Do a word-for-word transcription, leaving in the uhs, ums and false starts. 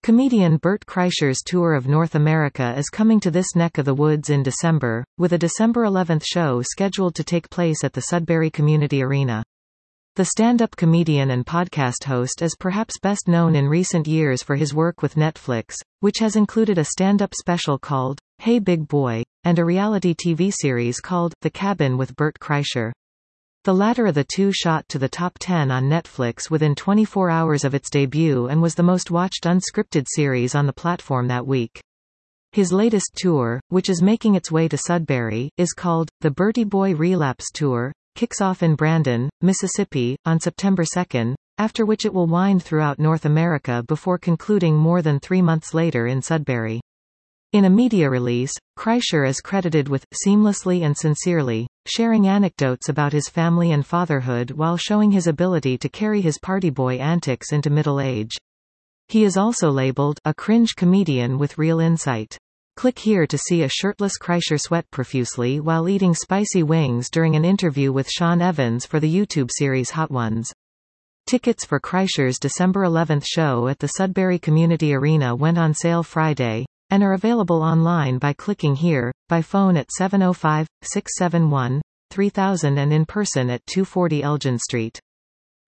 Comedian Bert Kreischer's tour of North America is coming to this neck of the woods in December, with a December eleventh show scheduled to take place at the Sudbury Community Arena. The stand-up comedian and podcast host is perhaps best known in recent years for his work with Netflix, which has included a stand-up special called Hey Big Boy, and a reality T V series called The Cabin with Bert Kreischer. The latter of the two shot to the top ten on Netflix within twenty-four hours of its debut and was the most watched unscripted series on the platform that week. His latest tour, which is making its way to Sudbury, is called The Bertie Boy Relapse Tour, kicks off in Brandon, Mississippi, on September second, after which it will wind throughout North America before concluding more than three months later in Sudbury. In a media release, Kreischer is credited with "seamlessly and sincerely" sharing anecdotes about his family and fatherhood while showing his ability to carry his party boy antics into middle age. He is also labeled a cringe comedian with real insight. Click here to see a shirtless Kreischer sweat profusely while eating spicy wings during an interview with Sean Evans for the YouTube series Hot Ones. Tickets for Kreischer's December eleventh show at the Sudbury Community Arena went on sale Friday, and are available online by clicking here, by phone at seven oh five, six seven one, three thousand and in person at two forty Elgin Street.